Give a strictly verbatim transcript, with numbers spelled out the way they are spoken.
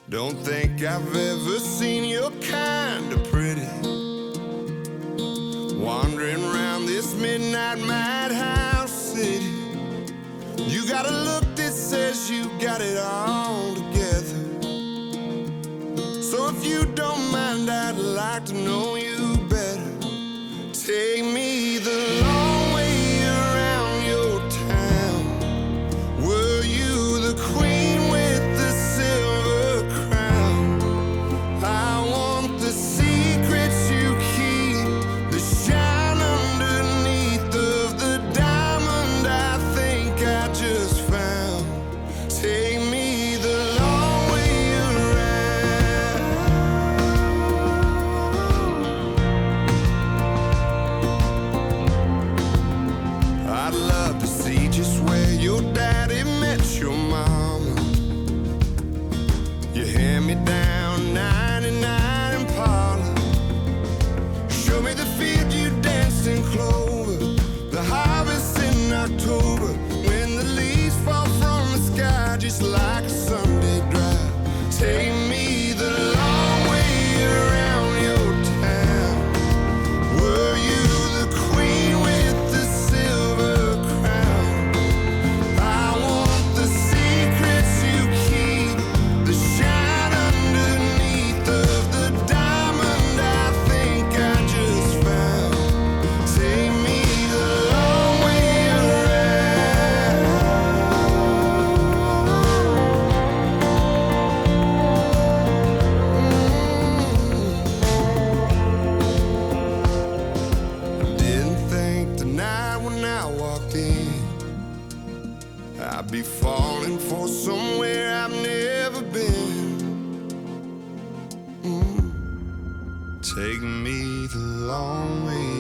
Don't think I've ever seen your kind of pretty, wandering around this midnight madhouse city. You got a look that says you got it all together. So if you don't mind, I'd like to know you better. Take me the long way around your town. Were you the queen with the silver crown? I want the secrets you keep, the shine underneath of the diamond I think I just found. Take me the long way around. I'd love to see just where your daddy met your mama. You hand me down ninety-nine Impala. Show me the field you danced in clover, the harvest in October, when the leaves fall from the sky just like a Sunday drive. Take me the long way around your town. Were you the queen with the silver crown? I want the secrets you keep, the shine underneath of the diamond I think I just found. Take me the long way around. Didn't think tonight when I walked in I'd be falling for somewhere I've never been. Mm. Take me the long way